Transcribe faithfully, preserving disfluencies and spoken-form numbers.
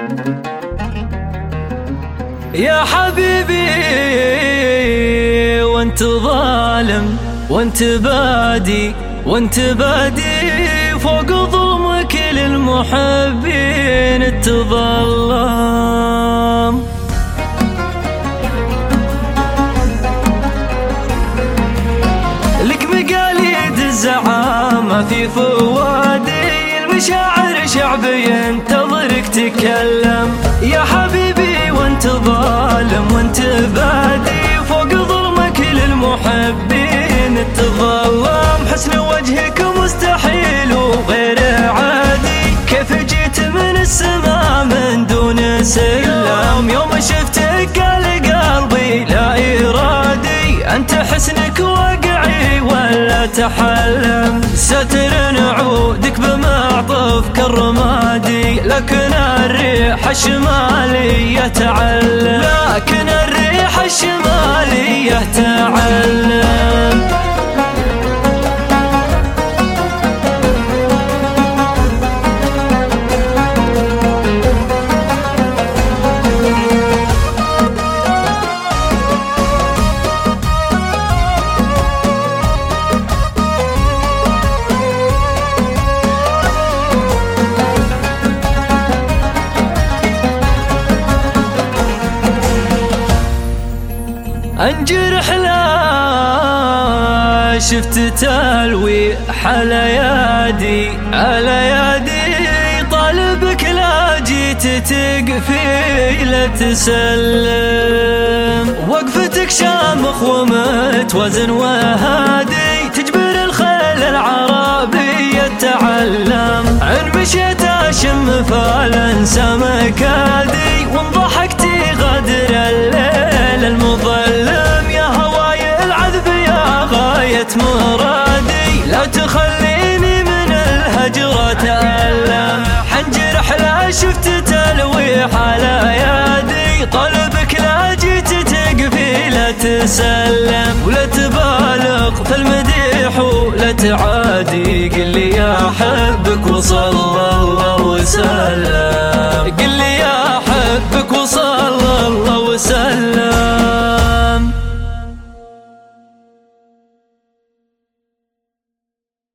يا حبيبي وانت ظالم وانت بادي وانت بادي فوق ظلمك للمحبين تظلم. لك مقاليد الزعامة في فوادي المشاعر شعبي ينتظرك تكلم. يا حبيبي وانت ظالم وانت بادي فوق ظلمك للمحبين تظلم. حسن وجهك مستحيل وغير عادي، كيف جيت من السماء من دون سلم؟ يوم شفتك قال قلبي لا إرادي، أنت حسنك واقعي ولا تحلم. ستر نعودك بمعطف كالرمادي، لكن الريح الشمالية تعلم، لكن الريح الشمالية تعلم. انجرح لا شفت تلويح على يدي على يدي، طالبك لا جيت تقفي لا تسلم. وقفتك شامخ ومتوازن وهادي، تجبر الخيل العربية تعلم. عن مشيت اشم فالانسى مكادي، وان ضحكتي غدر الليل المظلم. يا هواي العذب يا غاية مرادي، لا تخليني من الهجرة تألم. حنجرح لا شفت تلويح على يدي، طلبك لا جيت تقفي لا تسلم. ولا تبالغ في المديح ولا تعلم،